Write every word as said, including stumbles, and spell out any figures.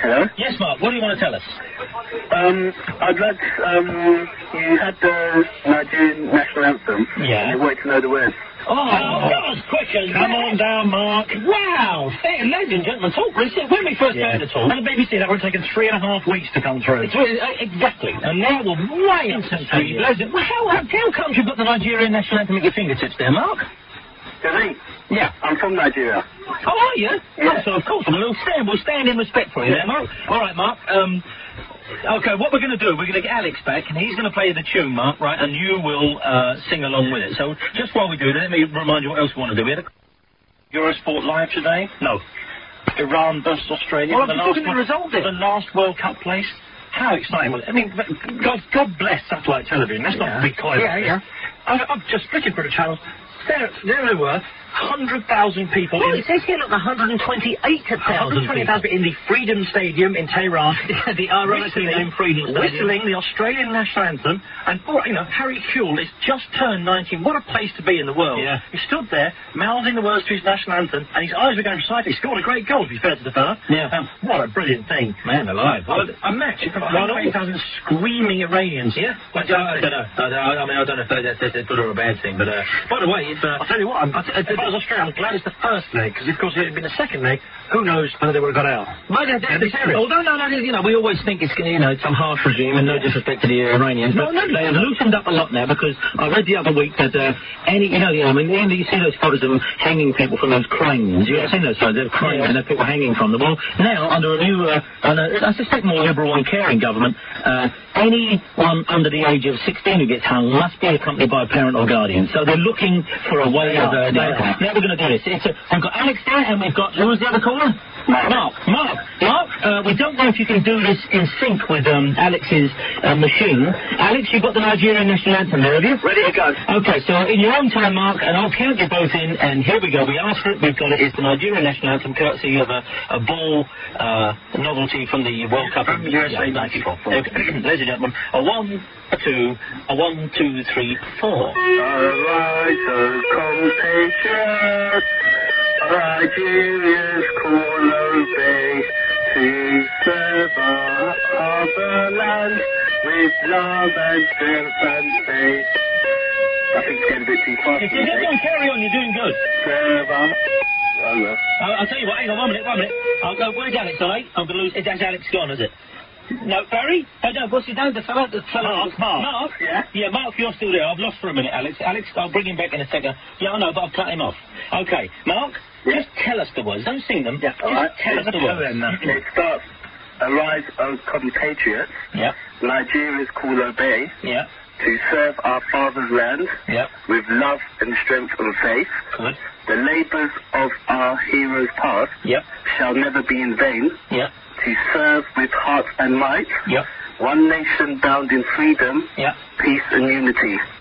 Hello? Yes, Mark, what do you want to tell us? Um, I'd like, um, you had the Nigerian national anthem. Yeah. And you wanted to know the words. Oh, that was quick as Come on down, Mark. Wow! Hey, ladies and gentlemen, talk. When we first Yeah. came to talk, And the B B C, that would have taken three and a half weeks to come through. it's really, uh, exactly. And now we're way up to speed. Ladies, well, how, how, how come you've got the Nigerian national anthem at your fingertips there, Mark? Me? Yeah. I'm from Nigeria. Oh, are you? Yeah. So, of course, we'll stand, we'll stand in respect for you there, Mark. All right, Mark. Um, okay, what we're going to do, we're going to get Alex back, and he's going to play the tune, Mark, right, and you will uh, sing along with it. So, just while we do that, let me remind you what else we want to do. We had a Eurosport Live today. No. Iran versus Australia. Well, for the I'm last talking one- resolved it. The last World Cup place. How exciting was it? I mean, God, God bless satellite television. That's not to be coy Yeah, about yeah. it. I, I'm just flicking through the channels. There, there they were. one hundred thousand people. Well, in it says here, look, one hundred twenty-eight thousand one hundred twenty people. thousand in the Freedom Stadium in Tehran. The ironically named Freedom Stadium. Whistling the Australian national anthem. And, oh, you know, Harry Kewell has just turned nineteen. What a place to be in the world. Yeah. He stood there, mouthing the words to his national anthem, and his eyes were going sight. He scored a great goal, to be fair to the fella. Yeah. Um, what a brilliant thing. Man alive. Well, a match of one hundred thousand screaming Iranians. Yeah? Well, I don't know. I, don't, I mean, I don't know if that's, that's a good or a bad thing, but, uh, by the way, if, uh, I'll tell you what, I'm, I th- if I was Australia, I'm glad it's the first leg, because of course if it had been the second leg, who knows whether they would have got out. Well, that, that, Yeah, be serious. although, no, no, you know, we always think it's, you know, some harsh regime, and no disrespect to the Iranians, but No, no, they have loosened up a lot now, because I read the other week that, uh, any, you know, you know, I mean, you see those photos of them hanging people from those cranes. You ever seen those photos? They're cranes, and they're people hanging from them. Well, now, under a new, uh, and, uh, I suspect more liberal and caring government, uh, anyone under the age of sixteen who gets hung must be accompanied by a parent or guardian. So they're looking for a way of, uh, now, now we're going to do this. It's a, we've got Alex there, and we've got, who was the other caller? Mark. Mark. Mark. Mark, uh, we don't know if you can do this in sync with um, Alex's uh, machine. Alex, you've got the Nigerian national anthem there, have you? Ready to go. Okay, so in your own time, Mark, and I'll count you both in, and here we go. We asked for it, we've got it. It's the Nigerian national anthem, courtesy of a, a ball uh, novelty from the World Cup From U S A ninety-four. Okay, ladies and gentlemen, a one, a two, a one, two, three, four. Arise, O compatriots, Nigeria's call obey, to serve our fatherland with love and strength and faith. I think it's getting a bit too fast. If you just don't carry on, you're doing good. Serve our... Oh, no. I'll, I'll tell you what, hang on, one minute, one minute. I'll go, where's Alex, all right? I'm going to lose, is that Alex gone, is it? No, Barry? Oh, no, what's his name? The fella, the fella. Mark, Mark. Mark? Yeah? Yeah, Mark, you're still there. I've lost for a minute, Alex. Alex, I'll bring him back in a second. Yeah, I know, but I've cut him off. Okay, Mark, Yeah. just tell us the words. Don't sing them. Yeah, just all right. tell us the words. It starts, Arise, O compatriots, Yeah, Nigeria's call obey, yeah, to serve our father's land yeah. with love and strength and faith. Good. The labours of our heroes past Yep, shall never be in vain. yep, To serve with heart and might, yep, one nation bound in freedom, yep. peace and unity.